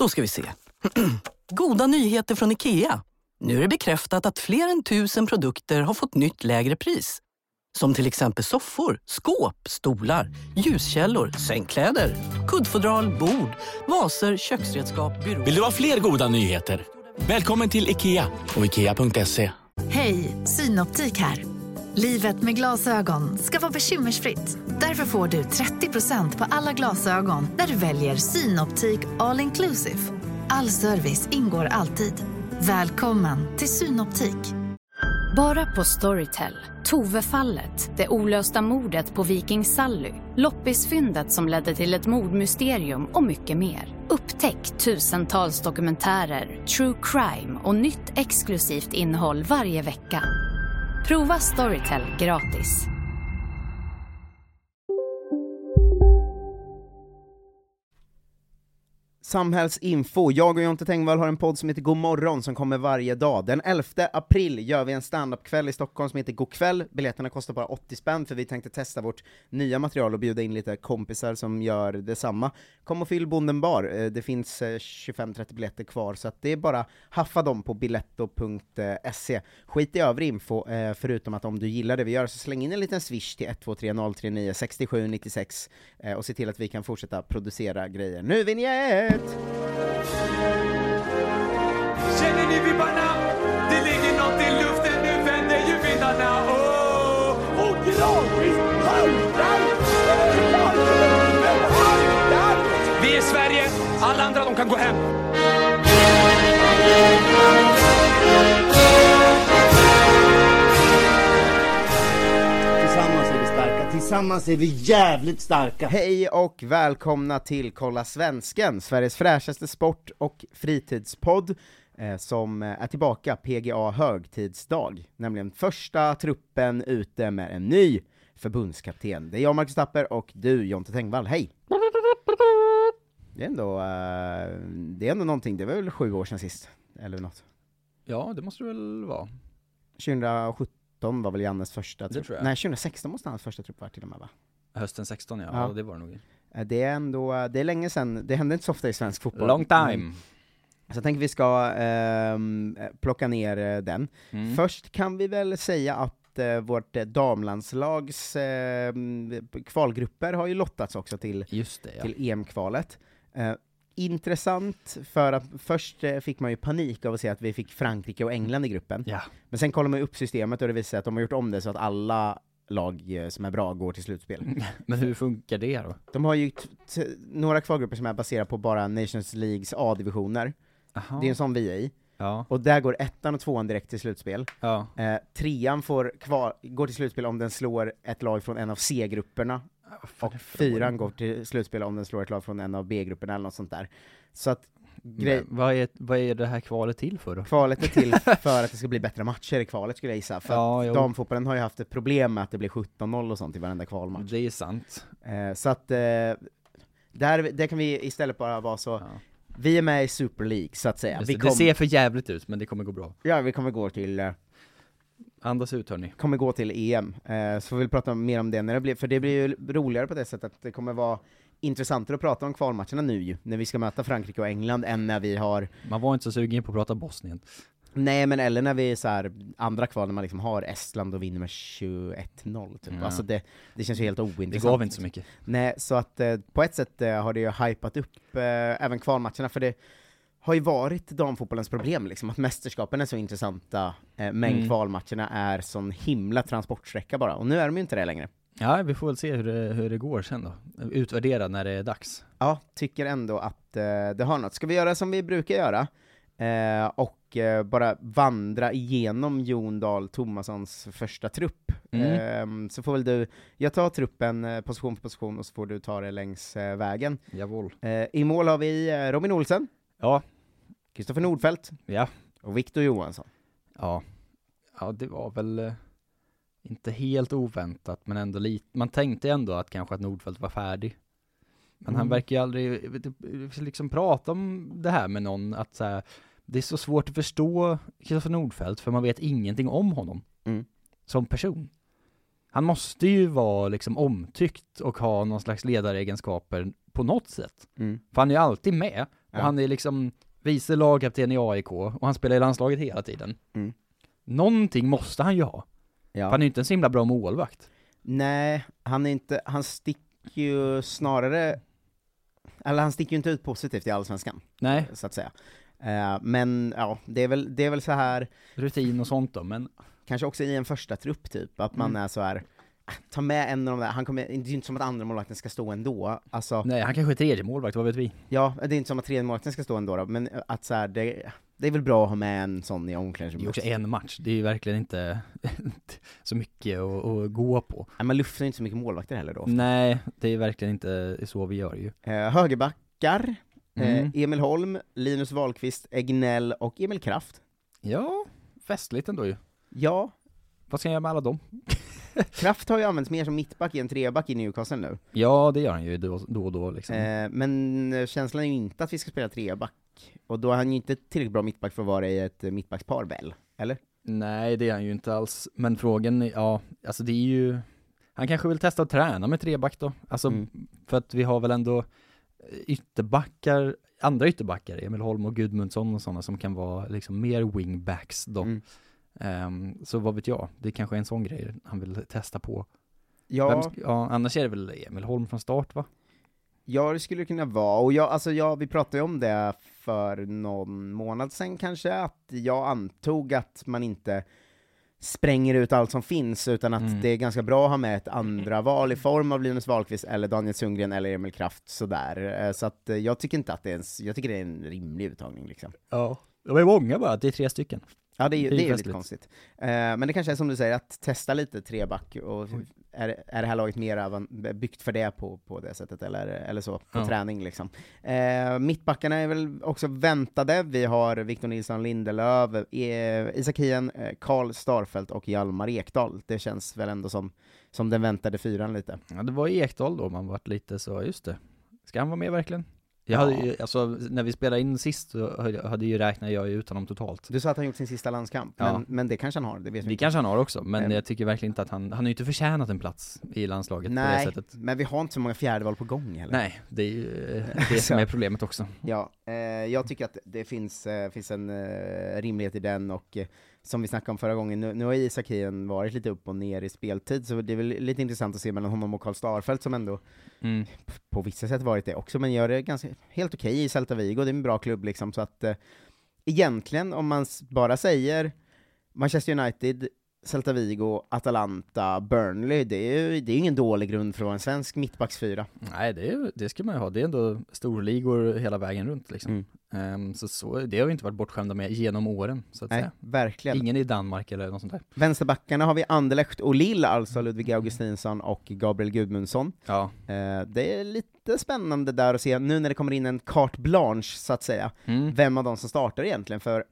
Då ska vi se. Goda nyheter från IKEA. Nu är det bekräftat att fler än 1000 produkter har fått nytt lägre pris. Som till exempel soffor, skåp, stolar, ljuskällor, sängkläder, kuddfodral, bord, vaser, köksredskap, byråer. Vill du ha fler goda nyheter? Välkommen till IKEA och IKEA.se. Hej, Synoptik här. Livet med glasögon ska vara bekymmersfritt. Därför får du 30% på alla glasögon när du väljer Synoptik All Inclusive. All service ingår alltid. Välkommen till Synoptik. Bara på Storytel. Tove-fallet, det olösta mordet på Viking Sally, loppisfyndet som ledde till ett mordmysterium och mycket mer. Upptäck tusentals dokumentärer, true crime och nytt exklusivt innehåll varje vecka. Prova Storytel gratis. Samhällsinfo. Jag och Jonte Tengvall har en podd som heter God morgon som kommer varje dag. Den 11 april gör vi en stand-up-kväll i Stockholm som heter God kväll. Biljetterna kostar bara 80 spänn för vi tänkte testa vårt nya material och bjuda in lite kompisar som gör detsamma. Kom och fyll Bonden bar. Det finns 25-30 biljetter kvar så att det är bara haffa dem på biletto.se. Skit i övrig info förutom att om du gillar det vi gör så släng in en liten swish till 123 039 67 96 och se till att vi kan fortsätta producera grejer. Nu vinjett! Känner ni vibbarna? Det ligger något i luften, nu vänder ju vindarna. Och gradvis haltar. Vi är Sverige, alla andra de kan gå hem. Tillsammans är vi starka, tillsammans är vi jävligt starka. Hej och välkomna till Kolla Svensken, Sveriges fräschaste sport- och fritidspodd som är tillbaka PGA högtidsdag, nämligen första truppen ute med en ny förbundskapten. Det är jag, Marcus Tapper, och du, Jonte Tengvall. Hej! Det är ändå någonting, det var väl 7 år sedan sist, eller något? Ja, det måste det väl vara. 2017 var väl Jannes första trupp. tror jag. Nej, 2016 måste hans första trupp vara till och med, va? Hösten 16, ja, det var det nog. Det är ändå, det är länge sedan, det hände inte så ofta i svensk fotboll. Long time. Så jag tänker vi ska plocka ner den. Först kan vi väl säga att vårt damlandslags kvalgrupper har ju lottats också till EM-kvalet. Intressant för att först fick man ju panik av att se att vi fick Frankrike och England i gruppen. Ja. Men sen kollar man upp systemet och det visar sig att de har gjort om det så att alla lag som är bra går till slutspel. Men hur funkar det då? De har ju några kvalgrupper som är baserade på bara Nations Leagues A-divisioner. Aha. Det är en sån vi är i. Ja. Och där går 1:an och 2:an direkt till slutspel. Ja. 3:an går till slutspel om den slår ett lag från en av C-grupperna. Och 4:an går till slutspel om den slår ett lag från en av B-grupperna eller något sånt där. Så att vad är det här kvalet till för då? Kvalet är till för att det ska bli bättre matcher i kvalet, skulle jag gissa. För att damfotbollen har ju haft ett problem med att det blir 17-0 och sånt i varenda kvalmatch. Det är sant. Så att där kan vi istället bara vara så... Ja. Vi är med i Super League, så att säga. Det ser för jävligt ut, men det kommer gå bra. Ja, vi kommer gå till... Andas ut, hörni. Kommer gå till EM. Så får vi prata mer om det när det blir... För det blir ju roligare på det sättet att det kommer vara intressantare att prata om kvalmatcherna nu ju, när vi ska möta Frankrike och England, än när vi har... Man var inte så sugen på att prata Bosnien. Nej, men eller när vi är så här andra kval, när man liksom har Estland och vinner med 21-0 typ. Ja. Alltså det känns ju helt ointressant. Det gav inte så mycket. Nej, så att på ett sätt har det ju hypat upp även kvalmatcherna, för det har ju varit damfotbollens problem liksom, att mästerskapen är så intressanta men kvalmatcherna är sån himla transportsträcka bara, och nu är de ju inte det längre. Ja, vi får väl se hur det går sen då. Utvärdera när det är dags. Ja, tycker ändå att det har något. Ska vi göra som vi brukar göra? Och bara vandra igenom Jon Dahl Tomassons första trupp. Så får väl du, jag tar truppen position för position och så får du ta det längs vägen. Jawohl. I mål har vi Robin Olsen. Ja. Kristoffer Nordfeldt. Ja. Och Victor Johansson. Ja. Ja, det var väl inte helt oväntat, men ändå lite. Man tänkte ändå att kanske att Nordfeldt var färdig. Men han verkar ju aldrig liksom prata om det här med någon, att så här, det är så svårt att förstå Kristoffer Nordfeldt för man vet ingenting om honom som person. Han måste ju vara liksom omtyckt och ha någon slags ledaregenskaper på något sätt. För han är ju alltid med, Och han är liksom vice lagkapten i AIK och han spelar i landslaget hela tiden. Någonting måste han ju ha. Ja. Han är ju inte en så himla bra målvakt. Nej, han sticker ju snarare, eller han sticker ju inte ut positivt i Allsvenskan. Nej. Så att säga. Men ja, det är väl så här rutin och sånt då, men kanske också i en första trupp typ, att man är så här, ta med en av de där, det är inte som att andra målvakten ska stå ändå. Alltså, nej, han kanske är tredje målvakt, vad vet vi? Ja, det är inte som att tredje målvakten ska stå ändå då, men att så här, det är väl bra att ha med en sån i omklädningsrummet. Det är också en match, det är ju verkligen inte så mycket att gå på. Nej, man luftar inte så mycket målvakter heller då. Nej, det är verkligen inte så vi gör ju. Högerbackar, Emil Holm, Linus Wahlqvist, Egnell och Emil Kraft. Ja, festligt ändå ju. Ja. Vad ska jag göra med alla dem? Kraft har ju använts mer som mittback i en treback i Newcastle nu. Ja, det gör han ju då och då liksom. Men känslan är ju inte att vi ska spela treback. Och då är han ju inte tillräckligt bra mittback för att vara i ett mittbackspar väl, eller? Nej, det är han ju inte alls. Men frågan, ja, alltså det är ju... Han kanske vill testa att träna med treback då. Alltså, för att vi har väl ändå ytterbackar, andra ytterbackar, Emil Holm och Gudmundsson och sådana som kan vara liksom mer wingbacks då. Så vad vet jag, det är kanske är en sån grej han vill testa på. Ja. Annars är det väl Emil Holm från start, va? Ja, det skulle kunna vara, och vi pratade ju om det för någon månad sedan kanske, att jag antog att man inte spränger ut allt som finns, utan att det är ganska bra att ha med ett andra val i form av Linus Wahlqvist eller Daniel Sundgren eller Emil Kraft sådär. Så att jag tycker inte att jag tycker det är en rimlig uttagning liksom. Ja, det är många bara, det är 3 stycken. Ja, det är lite konstigt. Men det kanske är som du säger, att testa lite treback, och är det här laget mer byggt för det på det sättet, eller så, på träning liksom. Mittbackarna är väl också väntade. Vi har Victor Nilsson Lindelöf, Isak Hien, Karl Starfelt och Hjalmar Ekdal. Det känns väl ändå som den väntade fyran lite. Ja, det var Ekdal då, man varit lite så, just det. Ska han vara med verkligen? Jag hade ju, alltså, när vi spelade in sist så hade ju räknat jag ut honom totalt. Du sa att han gjort sin sista landskamp, men det kanske han har, det vet vi inte. Kanske han har också, men jag tycker verkligen inte att han har ju inte förtjänat en plats i landslaget. Nej, på det sättet. Men vi har inte så många fjärdeval på gång heller. Nej, det är ju det som är problemet också. Ja, jag tycker att det finns en rimlighet i den, och som vi snackade om förra gången, nu har Isak Hien varit lite upp och ner i speltid, så det är väl lite intressant att se mellan honom och Karl Starfelt, som ändå på vissa sätt varit det också, men gör det ganska helt okej i Celta Vigo. Det är en bra klubb liksom, så att egentligen om man bara säger Manchester United, Celta Vigo, Atalanta, Burnley, det är ingen dålig grund för att vara en svensk mittbacksfyra. Nej, det ska man ju ha. Det är ändå storligor hela vägen runt liksom. Så det har vi inte varit bortskämda med genom åren, så att säga. Verkligen. Ingen i Danmark eller något sånt där. Vänsterbackarna har vi Anderlecht och Lille, alltså Ludvig Augustinsson och Gabriel Gudmundsson. Ja. Det är lite spännande där att se, nu när det kommer in en carte blanche, så att säga, vem av dem som startar egentligen. För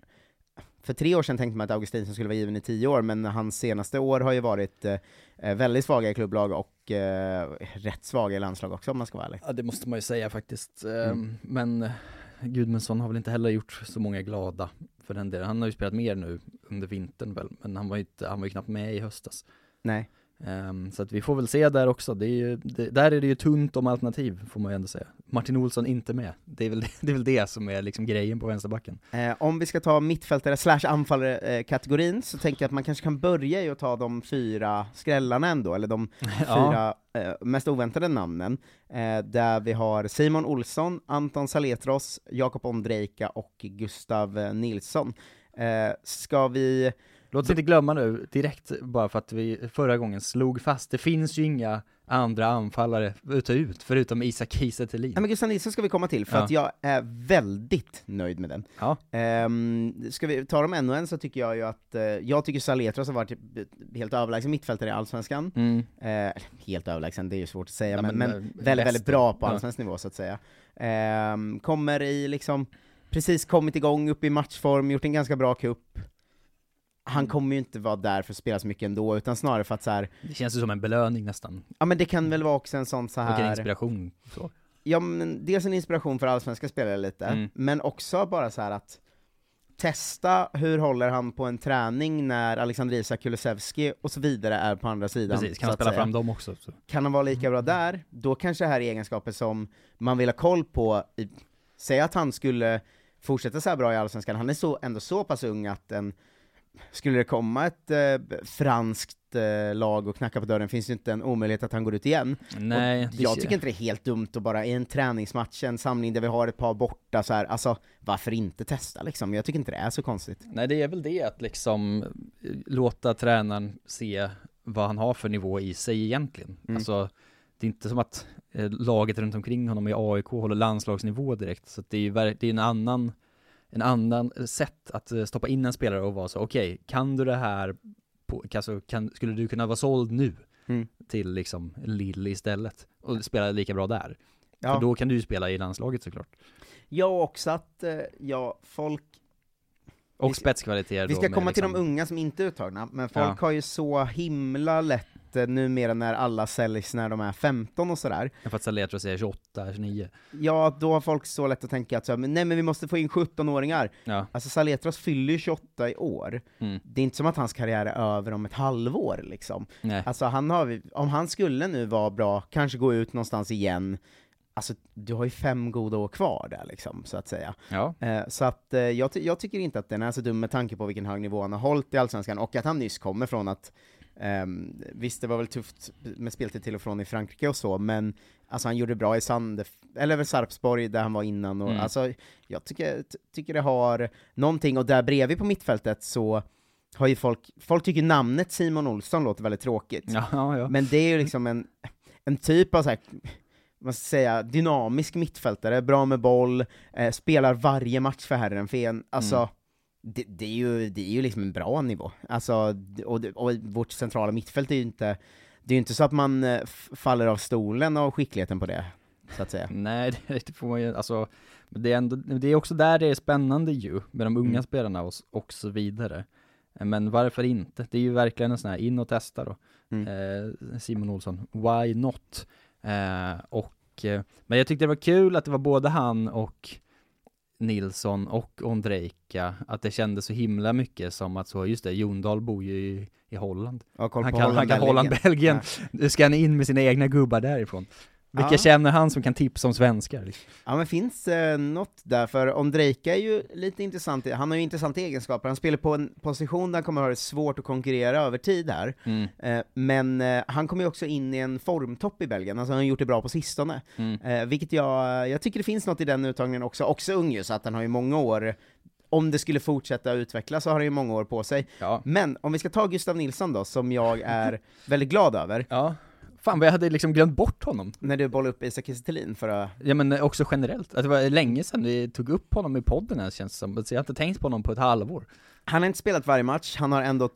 3 år sedan tänkte man att Augustinsson skulle vara given i 10 år, men hans senaste år har ju varit väldigt svaga i klubblag och rätt svaga i landslag också, om man ska vara ärlig. Ja, det måste man ju säga faktiskt. Men Gudmundsson har väl inte heller gjort så många glada för den delen. Han har ju spelat mer nu under vintern väl, men han var ju knappt med i höstas. Nej. Så att vi får väl se där också. Där är det ju tunt om alternativ, får man ju ändå säga. Martin Olsson inte med. Det är väl det som är liksom grejen på vänsterbacken. Om vi ska ta mittfältare / anfallare-kategorin, så tänker jag att man kanske kan börja i att ta de 4 skrällarna ändå, eller de 4 mest oväntade namnen, där vi har Simon Olsson, Anton Saletros, Jakob Ondrejka och Gustav Nilsson. Ska vi... Låt oss inte glömma nu, direkt, bara för att vi förra gången slog fast, det finns ju inga andra anfallare förutom Isak Kiese Thelin. Ja, men Gustav Nilsson ska vi komma till, för att jag är väldigt nöjd med den. Ja. Ska vi ta dem ännu en, så tycker jag ju att jag tycker Saletros har varit helt överlägsen mittfältare i Allsvenskan. Helt överlägsen, det är ju svårt att säga, men väldigt bra på allsvensk nivå, så att säga. Kommer i liksom, precis kommit igång upp i matchform, gjort en ganska bra kupp. Han kommer ju inte vara där för att spela så mycket ändå, utan snarare för att så här... Det känns ju som en belöning nästan. Ja, men det kan väl vara också en sån så här... Och en inspiration. Så. Ja, men dels en inspiration för allsvenska spelare lite, men också bara så här att testa hur håller han på en träning när Alexander Isak, Kulusevski och så vidare är på andra sidan. Precis, kan han spela fram dem också? Så. Kan han vara lika bra där, då kanske det här är egenskaper som man vill ha koll på i säg att han skulle fortsätta så här bra i Allsvenskan, han är ändå så pass ung att skulle det komma ett franskt lag och knacka på dörren, finns ju inte en omöjlighet att han går ut igen. Nej, jag tycker inte det är helt dumt att bara i en träningsmatch, en samling där vi har ett par borta så här, alltså varför inte testa liksom? Jag tycker inte det är så konstigt. Nej, det är väl det att liksom låta tränaren se vad han har för nivå i sig egentligen. Alltså, det är inte som att laget runt omkring honom i AIK håller landslagsnivå direkt, så att det är en annan sätt att stoppa in en spelare och vara så, okej, kan du det här skulle du kunna vara såld nu till liksom Lille istället och spela lika bra där? Ja. För då kan du ju spela i landslaget såklart. Ja, också att folk och spetskvaliteter. Vi ska komma till de unga som inte är uttagna, men folk har ju så himla lätt numera när alla säljs när de är 15 och sådär. För att Saletros är 28, 29. Ja, då har folk så lätt att tänka att nej, men vi måste få in 17-åringar. Ja. Alltså Saletros fyller ju 28 i år. Det är inte som att hans karriär är över om ett halvår liksom. Nej. Alltså om han skulle nu vara bra, kanske gå ut någonstans igen. Alltså, du har ju 5 goda år kvar där liksom, så att säga. Ja. Så att jag tycker inte att den är så dum med tanke på vilken hög nivå han har hållit i Allsvenskan, och att han nyss kommer från att visst, det var väl tufft med speltid till och från i Frankrike och så, men alltså han gjorde bra i Sarpsborg där han var innan, och alltså jag tycker det har någonting, och där bredvid på mittfältet så har ju folk tycker namnet Simon Olsson låter väldigt tråkigt. Ja. Men det är ju liksom en typ av så här, man ska säga, dynamisk mittfältare, bra med boll, spelar varje match för Herrenfen, alltså det är ju liksom en bra nivå. Alltså, och vårt centrala mittfält är ju inte så att man faller av stolen av skickligheten på det, så att säga. Nej, det får man ju, alltså, det är också där det är spännande ju, med de unga spelarna och så vidare. Men varför inte? Det är ju verkligen en sån här in och testa då. Simon Olsson, why not? Men jag tyckte det var kul att det var både han och Nilsson och Ondrejka, att det kändes så himla mycket som att så, just det, Jondal bor ju i Holland. Han kan Holland-Belgien. Nu ska han in med sina egna gubbar därifrån. Vilka känner han som kan tipsa om svenskar? Liksom? Ja, men finns något där, för Ondrejka är ju lite intressant. Han har ju intressanta egenskaper. Han spelar på en position där han kommer ha det svårt att konkurrera över tid här. Men han kommer ju också in i en formtopp i Belgien. Alltså han har gjort det bra på sistone. Vilket jag tycker det finns något i den uttagningen också. Också ung, så att han har ju många år. Om det skulle fortsätta utvecklas så har han ju många år på sig. Ja. Men om vi ska ta Gustav Nilsson då, som jag är väldigt glad över. Ja. Fan, vad jag hade liksom glömt bort honom. När du bollade upp Isak Kiese Thelin Ja, men också generellt. Att det var länge sedan vi tog upp honom i podden här, känns som. Så jag har inte tänkt på honom på ett halvår. Han har inte spelat varje match. Han har ändå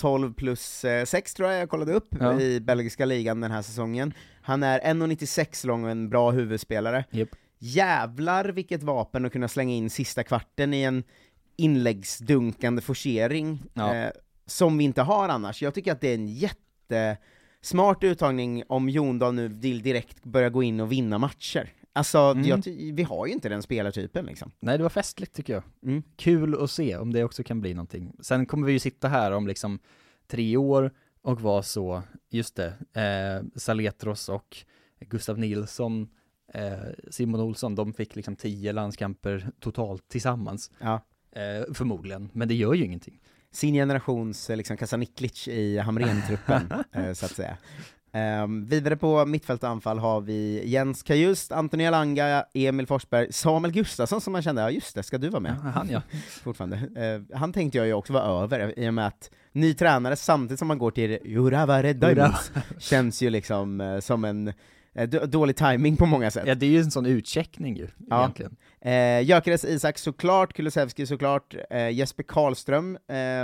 12+6 tror jag kollade upp i belgiska ligan den här säsongen. Han är 1,96 lång och en bra huvudspelare. Yep. Jävlar vilket vapen att kunna slänga in sista kvarten i en inläggsdunkande forcering som vi inte har annars. Jag tycker att det är en smart uttagning om Jondal nu vill direkt börja gå in och vinna matcher. Alltså, vi har ju inte den spelartypen liksom. Nej, det var festligt tycker jag. Kul att se om det också kan bli någonting. Sen kommer vi ju sitta här om liksom 3 år och vara så, just det, Saletros och Gustav Nilsson, Simon Olsson, de fick liksom 10 landskamper totalt tillsammans. Ja. Förmodligen, men det gör ju ingenting. Sin generations liksom Kasaniklic i Hamrén-truppen, så att säga. Vidare på mittfält och anfall har vi Jens Kajust, Antoni Elanga, Emil Forsberg, Samuel Gustafsson som man kände, ja just det, ska du vara med? Ja, han fortfarande. Han tänkte jag ju också vara över, i och med att ny tränare samtidigt som man går till Urawa Diamonds känns ju liksom som en dålig timing på många sätt. Ja, det är ju en sån utcheckning ju, egentligen. Gyökeres Isak såklart, Kulusevski såklart, Jesper Karlström,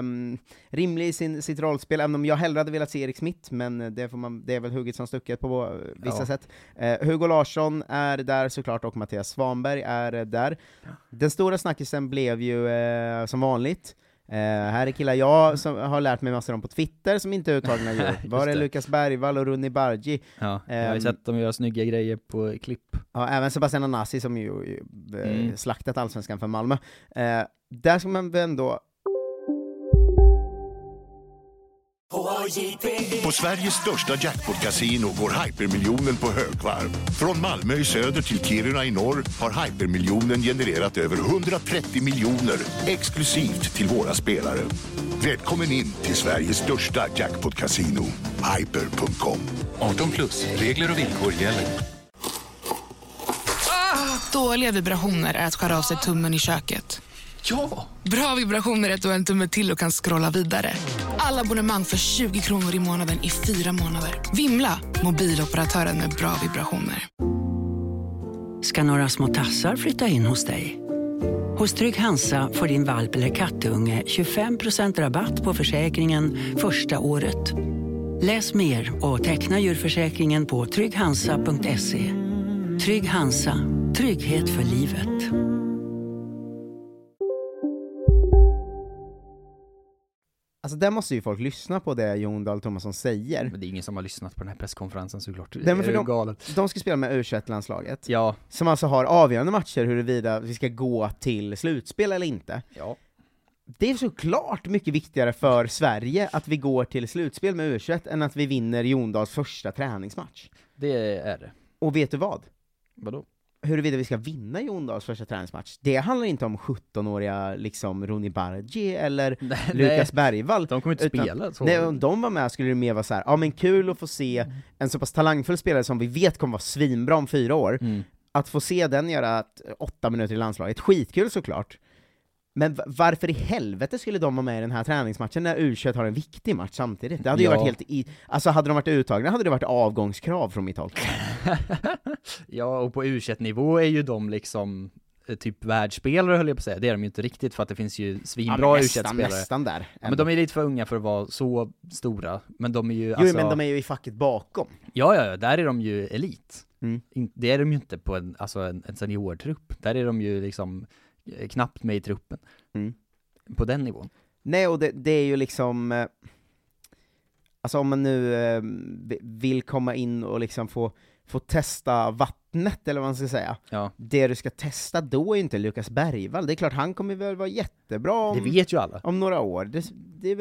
rimlig i sitt rollspel, även om jag hellre hade velat se Erik Smith, men det är väl hugget som stucket på vissa sätt. Hugo Larsson är där såklart, och Mattias Svanberg är där. Den stora snackisen blev ju som vanligt, här är killar jag som har lärt mig massor om på Twitter som inte är uttagna ju. Var är Lukas Bergvall och Runi Bargi? Ja, jag har ju sett dem göra snygga grejer på klipp. Ja, även Sebastian Anassi som ju slaktat allsvenskan för Malmö. Där ska man ändå... På Sveriges största jackpot-casino går hypermiljonen på högvarv. Från Malmö i söder till Kiruna i norr har hypermiljonen genererat över 130 miljoner exklusivt till våra spelare. Välkommen in till Sveriges största jackpot-casino, hyper.com. 18+, regler och villkor gäller. Dåliga vibrationer är att skära av sig tummen i köket. Ja! Bra vibrationer är att du har en tumme till och kan scrolla vidare. Alla abonnemang för 20 kronor i månaden i 4 månader. Vimla! Mobiloperatören med bra vibrationer. Ska några små tassar flytta in hos dig? Hos Trygg Hansa får din valp eller kattunge 25% rabatt på försäkringen första året. Läs mer och teckna djurförsäkringen på trygghansa.se. Trygg Hansa. Trygghet för livet. Alltså där måste ju folk lyssna på det Jon Dahl Tomasson säger. Men det är ingen som har lyssnat på den här presskonferensen såklart. Nej, men för galet. De ska spela med U21-landslaget. Ja. Som alltså har avgörande matcher huruvida vi ska gå till slutspel eller inte. Ja. Det är såklart mycket viktigare för Sverige att vi går till slutspel med U21 än att vi vinner Jon Dahls första träningsmatch. Det är det. Och vet du vad? Vadå? Huruvida vi ska vinna Jon Dahls första träningsmatch, det handlar inte om 17-åriga liksom Ronny Bargi eller Lukas Bergvall. De kommer inte spela. Så. Nej, om de var med skulle det mer vara så här: ja men kul att få se en så pass talangfull spelare som vi vet kommer vara svinbra om 4 år. Att få se den göra 8 minuter i landslaget, skitkul såklart. Men varför i helvete skulle de vara med i den här träningsmatchen när U21 har en viktig match samtidigt? Det hade ju varit helt alltså hade de varit uttagna hade det varit avgångskrav från mitt håll. Ja, och på U21-nivå är ju de liksom typ världsspelare höll jag på att säga. Det är de ju inte riktigt för att det finns ju svinbra U21-spelare. Nästan där. Ja, men de är lite för unga för att vara så stora. Men de är ju Jo, men de är ju i facket bakom. Ja, där är de ju elit. Det är de ju inte på en seniortrupp. Där är de ju liksom knappt med i truppen. På den nivån. Nej, och det är ju liksom alltså om man nu vill komma in och liksom få testa vattnet eller vad man ska säga. Ja. Det du ska testa då är inte Lukas Bergvall. Det är klart han kommer väl vara jättebra det vet ju alla. Om några år. Det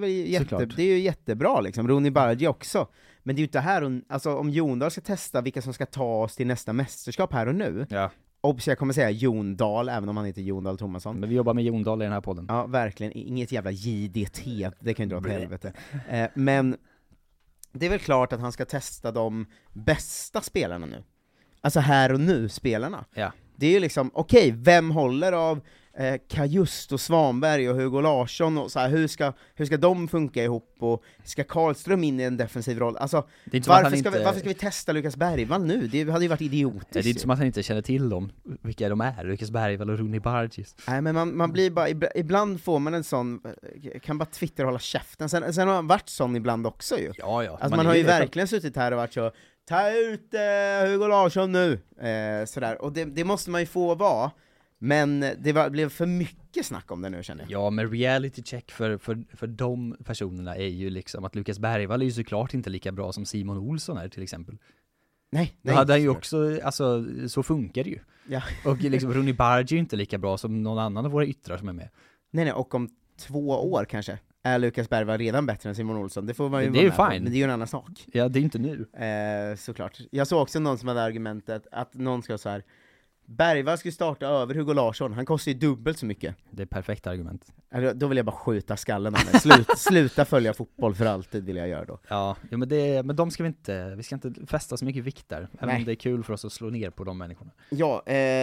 är ju jättebra liksom. Ronny Bargi också. Men det är ju inte här alltså om Jon Dahl ska testa vilka som ska ta oss till nästa mästerskap här och nu. Ja. Obs, jag kommer säga Jon Dahl, även om han heter Jon Dahl Tomasson. Men vi jobbar med Jon Dahl i den här podden. Ja, verkligen. Inget jävla JDT, det kan ju dra åt helvete. Men det är väl klart att han ska testa de bästa spelarna nu. Alltså här och nu spelarna. Ja. Det är ju liksom, okej, vem håller av Kajust och Svanberg och Hugo Larsson och så här, hur ska de funka ihop och ska Karlström in i en defensiv roll? Alltså, varför ska vi testa Lukas Bergvall nu? Det hade ju varit idiotiskt. Det är inte som att han inte känner till dem, vilka de är, Lukas Bergvall och Ronny Bargis. Nej, men man blir bara, ibland får man en sån, kan bara Twitter hålla käften. Sen har han varit sån ibland också ju. Ja. Alltså man har ju verkligen suttit här och varit så, ta ut Hugo Larsson nu, sådär. Och det måste man ju få vara. Men det blev för mycket snack om det nu, känner jag. Ja, men reality check för de personerna är ju liksom att Lukas Bergvall är ju såklart inte lika bra som Simon Olsson är till exempel. Nej. Då hade han ju också, alltså så funkar det ju. Ja. Och liksom Ronny Bargi är inte lika bra som någon annan av våra yttrar som är med. Nej, och om 2 år kanske är Lukas Bergvall redan bättre än Simon Olsson. Det får man ju det är ju fine. Men det är ju en annan sak. Ja, det är inte nu. Såklart. Jag såg också någon som hade argumentet att någon ska så här: Bergvall skulle starta över Hugo Larsson, han kostar ju dubbelt så mycket. Det är perfekt argument. Då vill jag bara skjuta skallen av mig. Sluta följa fotboll för alltid vill jag göra då. Ja, men de ska vi ska inte fästa så mycket vikt där. Även om det är kul för oss att slå ner på de människorna. Ja,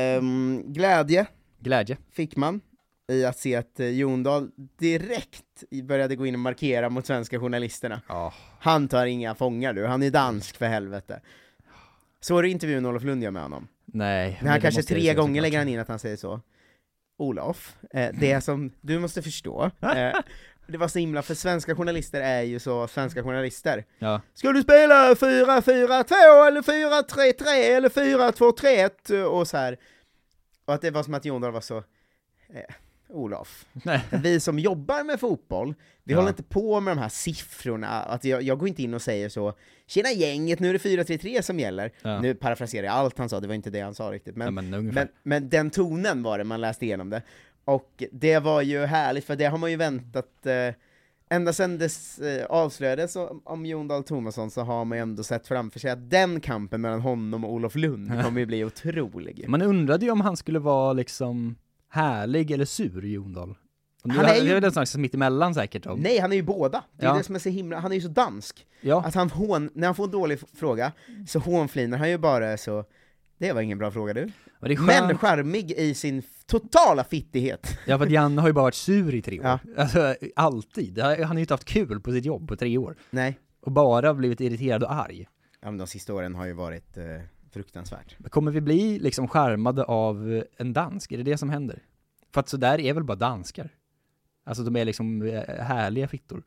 glädje fick man i att se att Jon Dahl direkt började gå in och markera mot svenska journalisterna. Ja. Han tar inga fångar du, han är dansk för helvete. Så är det intervjun Olof Lund gör med honom. Nej. Men han kanske 3 gånger lägger han in att han säger så. Olof, det som du måste förstå, det var så himla, för svenska journalister är ju så svenska journalister. Ja. Ska du spela 4-4-2 eller 4-3-3 eller 4-2-3-1 och så här. Och att det var som att Jon Dahl var så Olof. Nej. Vi som jobbar med fotboll, vi håller inte på med de här siffrorna, att jag går inte in och säger så, tjena gänget, nu är det 4-3-3 som gäller. Ja. Nu parafraserar jag allt han sa, det var inte det han sa riktigt, men den tonen var det, man läste igenom det. Och det var ju härligt, för det har man ju väntat ända sedan det avslöjades om Jon Dahl Tomasson så har man ju ändå sett framför sig att den kampen mellan honom och Olof Lund kommer ju bli otrolig. Man undrade ju om han skulle vara liksom härlig eller sur, Jon Dahl. Han är ju... Det är väl en slags mitt emellan säkert då. Nej, han är ju båda. Det är det som är så himla... Han är ju så dansk. Ja. Att när han får en dålig fråga så hånflinar han ju bara så... Det var ingen bra fråga du. Men charmig i sin totala fittighet. Ja, för att Janne har ju bara varit sur i 3 år. Ja. Alltså, alltid. Han har ju inte haft kul på sitt jobb på 3 år. Nej. Och bara blivit irriterad och arg. Ja, men de sista åren har ju varit fruktansvärt. Kommer vi bli liksom charmade av en dansk? Är det det som händer? För att så där är väl bara danskar. Alltså de är liksom härliga fittor.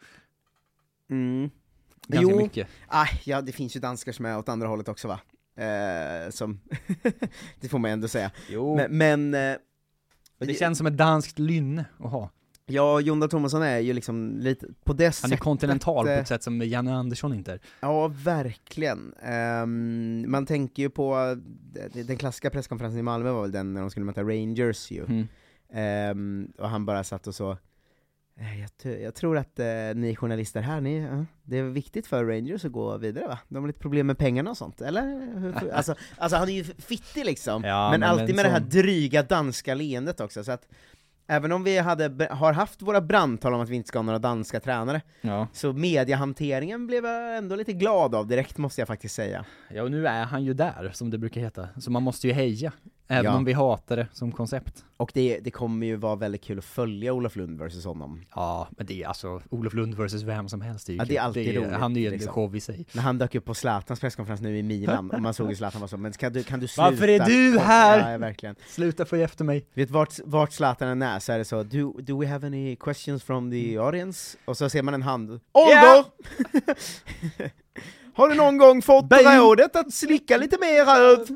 Ganska mycket. Ja, det finns ju danskar som är åt andra hållet också, va? Som det får man ändå säga. Jo. Men det känns som ett danskt lynne att ha. Ja, Jon Dahl Tomasson är ju liksom lite på det sättet. Han är kontinental på ett sätt som Janne Andersson inte är. Ja, verkligen. Man tänker ju på den klassiska presskonferensen i Malmö var väl den när de skulle möta Rangers ju. Och han bara satt och så jag tror att ni journalister här, det är viktigt för Rangers att gå vidare, va? De har lite problem med pengarna och sånt, eller? Alltså han är ju fittig liksom, men alltid med det här dryga danska leendet också, så att även om vi har haft våra brandtal om att vi inte ska ha några danska tränare, så mediehanteringen blev jag ändå lite glad av direkt, måste jag faktiskt säga. Ja, och nu är han ju där, som det brukar heta, så man måste ju heja. Även om vi hatar det som koncept. Och det kommer ju vara väldigt kul att följa Olof Lund versus honom. Ja, men det är alltså Olof Lund versus vem som helst. Det är alltid roligt. Han är ju en liksom show i sig. När han dök upp på Zlatans presskonferens nu i Milan, och man såg ju Zlatan var så, men kan du sluta? Varför är du här? Ja, verkligen. Sluta få efter mig. Vet vart Zlatan är så är det så, do we have any questions from the audience? Och så ser man en hand. Ålder! Yeah! Har du någon gång fått rådet att slicka lite mer röv?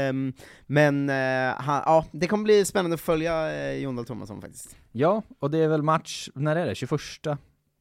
Det kommer bli spännande att följa Jon Dahl Tomasson faktiskt. Ja, och det är väl match, när är det? 20-21,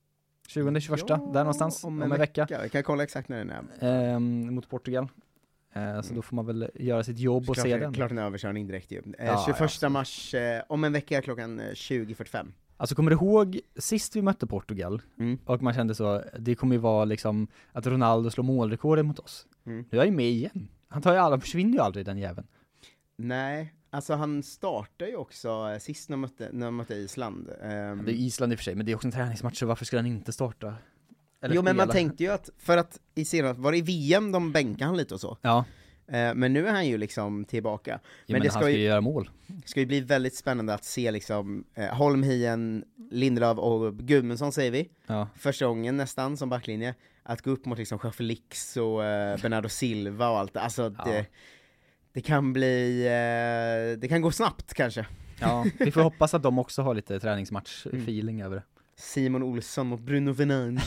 där någonstans, om en vecka. Jag kan kolla exakt när den är. Mot Portugal. Så då får man väl göra sitt jobb och se den. Klart en överkörning direkt ju. 21 mars, om en vecka klockan 20:45. Alltså kommer du ihåg sist vi mötte Portugal och man kände så, det kommer ju vara liksom att Ronaldo slår målrekordet mot oss. Nu är jag ju med igen. Han försvinner ju aldrig, den jäveln. Nej, alltså han startar ju också sist när de mötte Island. Det är Island i och för sig, men det är också en träningsmatch, så varför ska han inte starta? Jo, men man tänkte ju att, för att var det i VM de bänkade han lite och så. Ja. Men nu är han ju liksom tillbaka. Men det ska ju göra mål. Ska ju bli väldigt spännande att se liksom Holmhien, Lindelöf och Gudmundsson, säger vi. Ja. Första gången nästan som backlinje. Att gå upp mot liksom Felix och Bernardo Silva och allt. Alltså det kan bli det kan gå snabbt kanske. Ja, vi får hoppas att de också har lite träningsmatch-feeling över det. Simon Olsson mot Bruno Fernandes.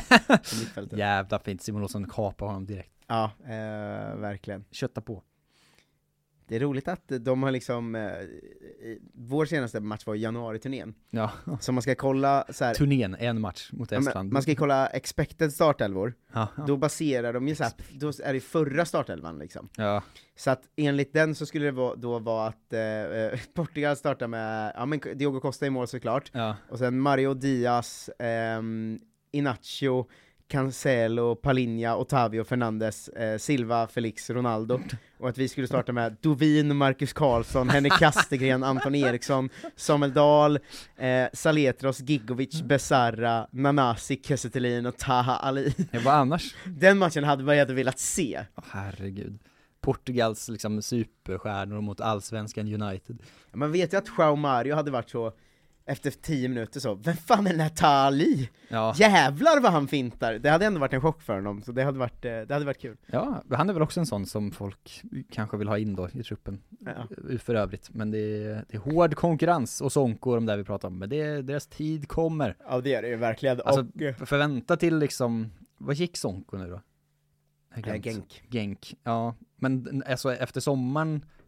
Jävla fint, Simon Olsson kapar honom direkt. Ja, verkligen. Kötta på. Det är roligt att de har liksom vår senaste match var i januari-turnén. Ja. Så man ska kolla så här, turnén, en match mot Estland. Man ska kolla expected startelvor. Ja. Då baserar de ju så här, då är det förra startelvan liksom. Ja. Så att enligt den så skulle det då vara att Portugal startar med Diogo Costa i mål såklart. Ja. Och sen Mario Diaz, Inacio, Cancelo, Palinha, Otavio, Fernandes, Silva, Felix, Ronaldo. Och att vi skulle starta med Dovin, Marcus Karlsson, Henrik Kastegren, Anton Eriksson, Samuel Dahl, Saletros, Gigovic, Besarra, Nanasi, Kesetelin och Taha Ali. Vad annars? Den matchen hade man ju velat se. Herregud. Portugals liksom superstjärnor mot allsvenskan United. Man vet ju att João Mario hade varit så efter 10 minuter så, vem fan är den här Tali? Ja. Jävlar vad han fintar. Det hade ändå varit en chock för honom, så det hade varit kul. Ja, han är väl också en sån som folk kanske vill ha in då i truppen. För övrigt, men det är hård konkurrens och Sonko de där vi pratar om, men deras tid kommer. Ja, det är det ju verkligen. Alltså, förvänta till liksom, vad gick Sonko nu då? Genk. Genk, ja. Men alltså efter sommaren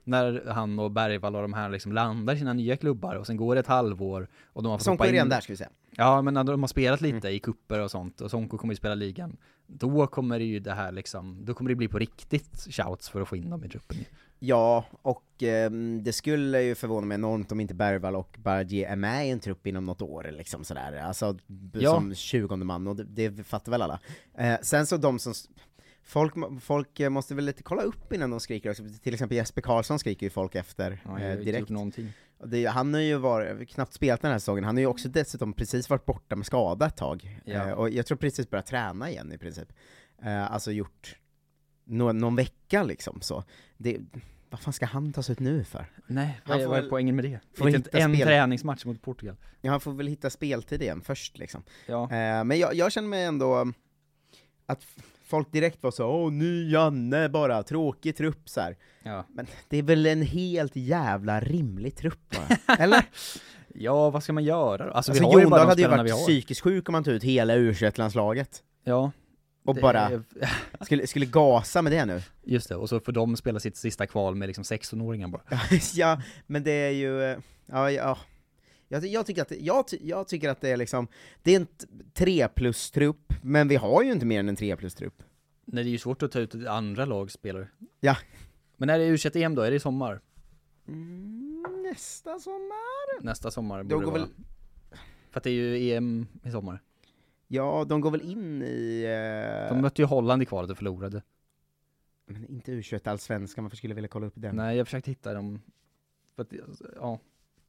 när han och Bergvall och de här liksom landar i sina nya klubbar och sen går det ett halvår och de har fått Sonko är redan där, ska vi säga. Ja, men när de har spelat lite i kupper och sånt och Sonko kommer ju spela ligan, då kommer det ju det här liksom, då kommer det bli på riktigt shouts för att få in dem i truppen. Ja, och det skulle ju förvåna mig enormt om inte Bergvall och Bargier är med i en trupp inom något år liksom sådär, alltså som 20:e man, och det fattar väl alla. Sen så de som folk måste väl lite kolla upp innan de skriker också. Till exempel Jesper Karlsson skriker ju folk efter direkt. Han har ju knappt spelat den här säsongen. Han har ju också dessutom precis varit borta med skada ett tag. Och jag tror precis börjat träna igen i princip. Alltså gjort någon vecka liksom så. Vad fan ska han ta sig ut nu för? Nej, vad är poängen med det? En träningsmatch mot Portugal. Ja, han får väl hitta speltid igen först liksom. Ja. Men jag känner mig ändå att folk direkt var så, ny Janne bara, tråkig trupp så här. Ja. Men det är väl en helt jävla rimlig trupp bara, eller? Ja, vad ska man göra? Alltså vi har Jondal ju bara hade ju varit psykiskt sjuk om man tog ut hela U21-landslaget. Ja. Och bara skulle gasa med det nu. Just det, och så får de spela sitt sista kval med liksom 16-åringar bara. Ja, men det är ju, Jag tycker att det är liksom, det är en 3+-trupp, men vi har ju inte mer än en 3+-trupp. Nej, det är ju svårt att ta ut andra lagspelare. Ja. Men är det U21-EM då? Är det i sommar? Nästa sommar? Nästa sommar borde det vara. För att det är ju EM i sommar. Ja, de går väl in i... De mötte ju Holland i kvalet och förlorade. Men inte U21 allsvenskan, varför skulle jag vilja kolla upp den? Nej, jag försökte hitta dem. För att, ja.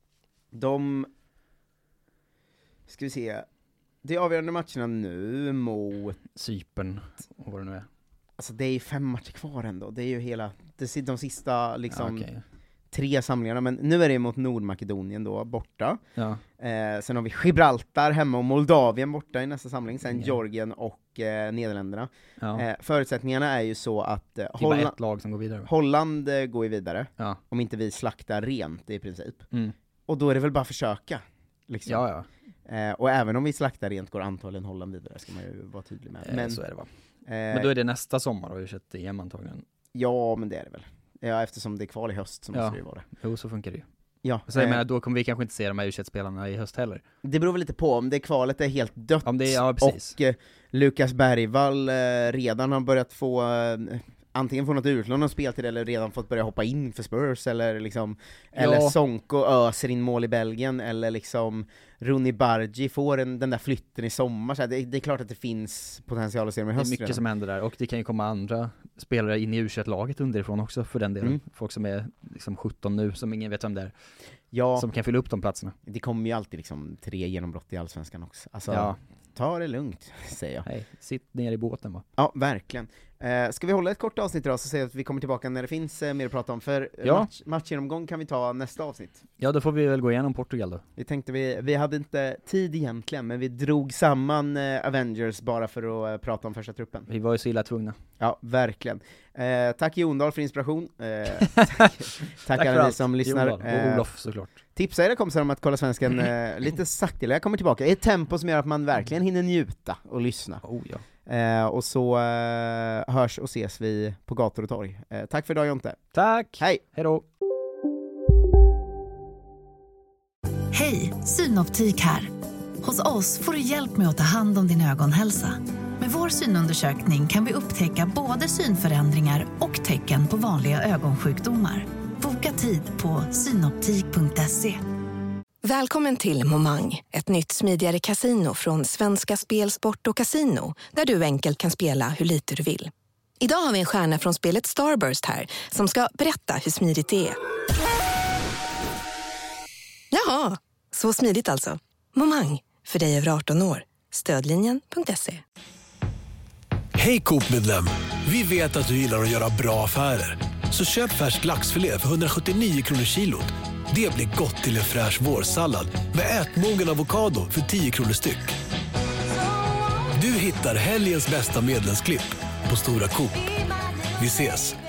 Ska vi se. Det är avgörande matcherna nu mot Cypern och vad det nu är. Alltså det är ju 5 matcher kvar ändå. Det är ju de sista liksom 3 samlingarna, men nu är det mot Nordmakedonien då borta. Ja. Sen har vi Gibraltar hemma och Moldavien borta i nästa samling, sen Georgien och Nederländerna. Ja. Förutsättningarna är ju så att det är ett lag som går vidare. Holland går ju vidare. Ja. Om inte vi slaktar rent i princip. Mm. Och då är det väl bara försöka liksom. Ja. Och även om vi slaktar rent går antagligen Holland vidare, ska man ju vara tydlig med. Men så är det va. Men då är det nästa sommar och U21-EM antagligen. Ja, men det är det väl. Ja, eftersom det är kval i höst så måste det ju vara det. Jo, så funkar det ju. Ja. Så jag menar, då kommer vi kanske inte se de här U21-spelarna i höst heller. Det beror väl lite på om det kvalet är helt dött. Om det är, precis. Och Lukas Bergvall redan har börjat få antingen få något utlån och speltid eller redan fått börja hoppa in för Spurs eller liksom eller Sonko öser in mål i Belgien eller liksom Rooney Bargi får den där flytten i sommar så det är klart att det finns potential att se dem i höst. Det är mycket som händer där och det kan ju komma andra spelare in i U21-laget underifrån också för den delen. Folk som är liksom 17 nu som ingen vet om det är. Ja. Som kan fylla upp de platserna. Det kommer ju alltid liksom 3 genombrott i allsvenskan också. Alltså, ta det lugnt, säger jag. Nej, sitt ner i båten va? Ja, verkligen. Ska vi hålla ett kort avsnitt idag så säger att vi kommer tillbaka när det finns mer att prata om. För matchgenomgång kan vi ta nästa avsnitt. Ja, då får vi väl gå igenom Portugal då. Vi tänkte vi hade inte tid egentligen, men vi drog samman Avengers bara för att prata om första truppen. Vi var ju så illa tvungna. Ja, verkligen. Tack Jondal för inspiration. Tack alla ni som lyssnar. Och Olof såklart. Tipsa era kompisar om att kolla svensken lite sakteliga. Jag kommer tillbaka i ett tempo som gör att man verkligen hinner njuta och lyssna. Och så hörs och ses vi på gator och torg. Tack för idag Jonte. Tack. Hej. Hej då. Hej, Synoptik här. Hos oss får du hjälp med att ta hand om din ögonhälsa. Med vår synundersökning kan vi upptäcka både synförändringar och tecken på vanliga ögonsjukdomar. Boka tid på synoptik.se. Välkommen till Momang, ett nytt smidigare casino från Svenska Spel, Sport och Casino, där du enkelt kan spela hur lite du vill. Idag har vi en stjärna från spelet Starburst här, som ska berätta hur smidigt det är. Jaha, så smidigt alltså. Momang, för dig över 18 år. Stödlinjen.se. Hej Coop-medlem! Vi vet att du gillar att göra bra affärer. Så köp färsk laxfilé för 179 kronor kilot. Det blir gott till en fräsch vårsallad med ätmogen avokado för 10 kronor styck. Du hittar helgens bästa medlemsklipp på Stora Coop. Vi ses!